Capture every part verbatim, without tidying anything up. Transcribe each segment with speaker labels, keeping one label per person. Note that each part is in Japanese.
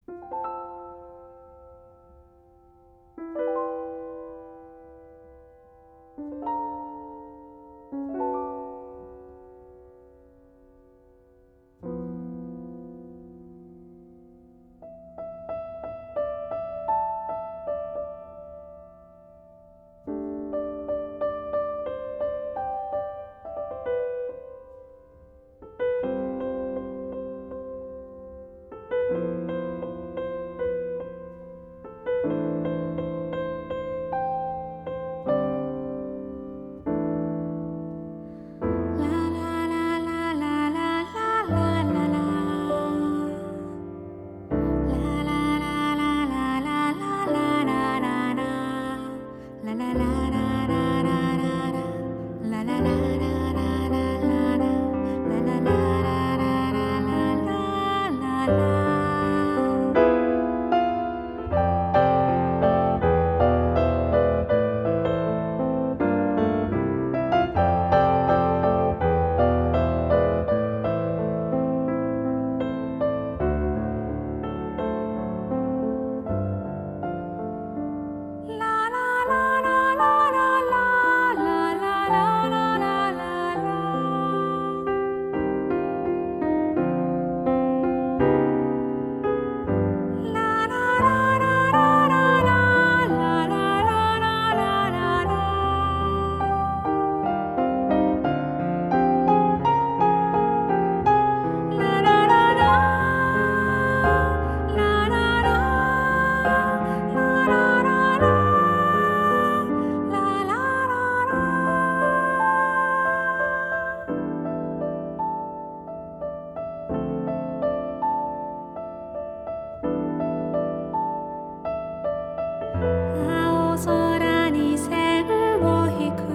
Speaker 1: 青空に線を引く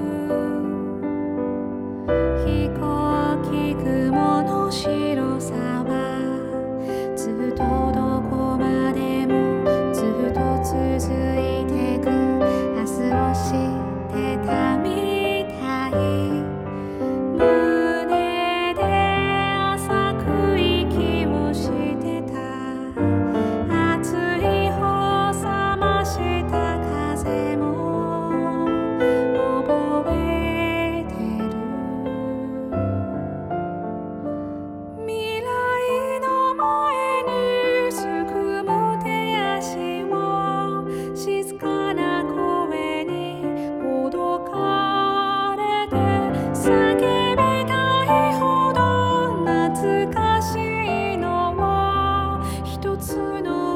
Speaker 1: 飛行機雲の白さはずっとどこまでもずっと続いてく明日を知ってたみたい胸で浅く息をしてた熱い頬覚ました風も覚えてる未来の前にすくむ手足を静かな声に脅かれて叫びたいほど懐かしいのは一つの